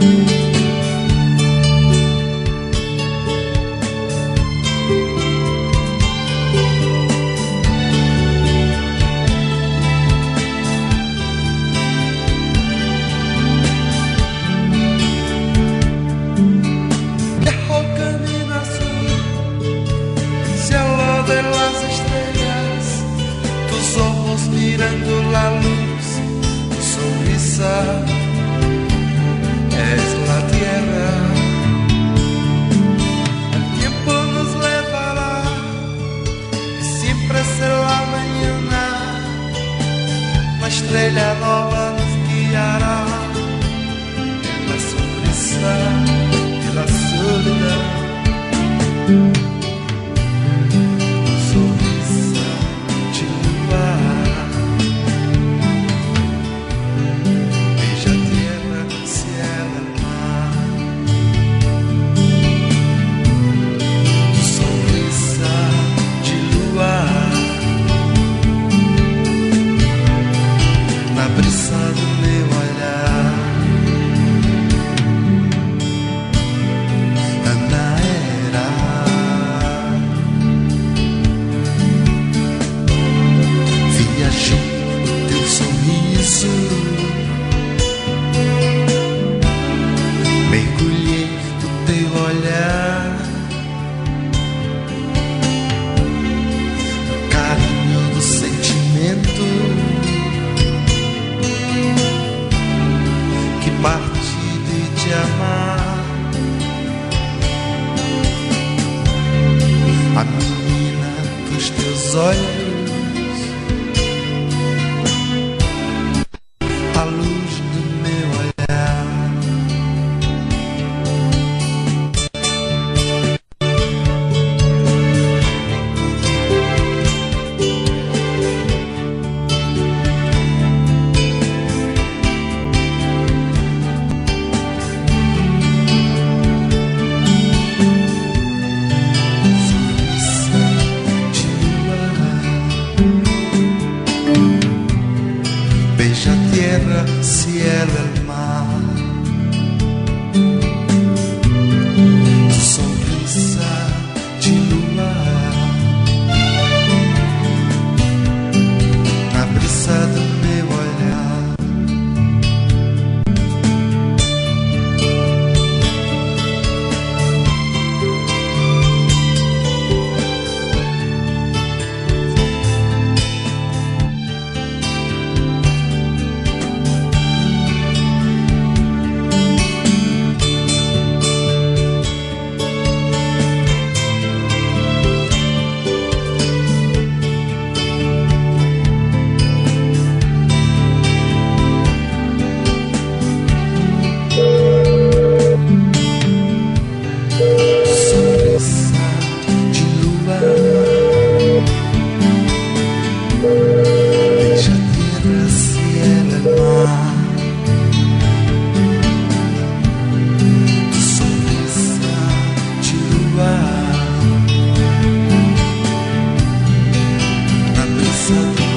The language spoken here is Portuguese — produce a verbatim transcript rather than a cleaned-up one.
mirando la luz, tu sonrisa es la tierra. El tiempo nos llevará y siempre será mañana. La estrella nova nos guiará en la sonrisa y la soledad. A menina dos teus olhos, a luz do meu olhar. Beija a tierra, cielo, el mar. Tu sonrisa de luar na brisa do meu olhar. Something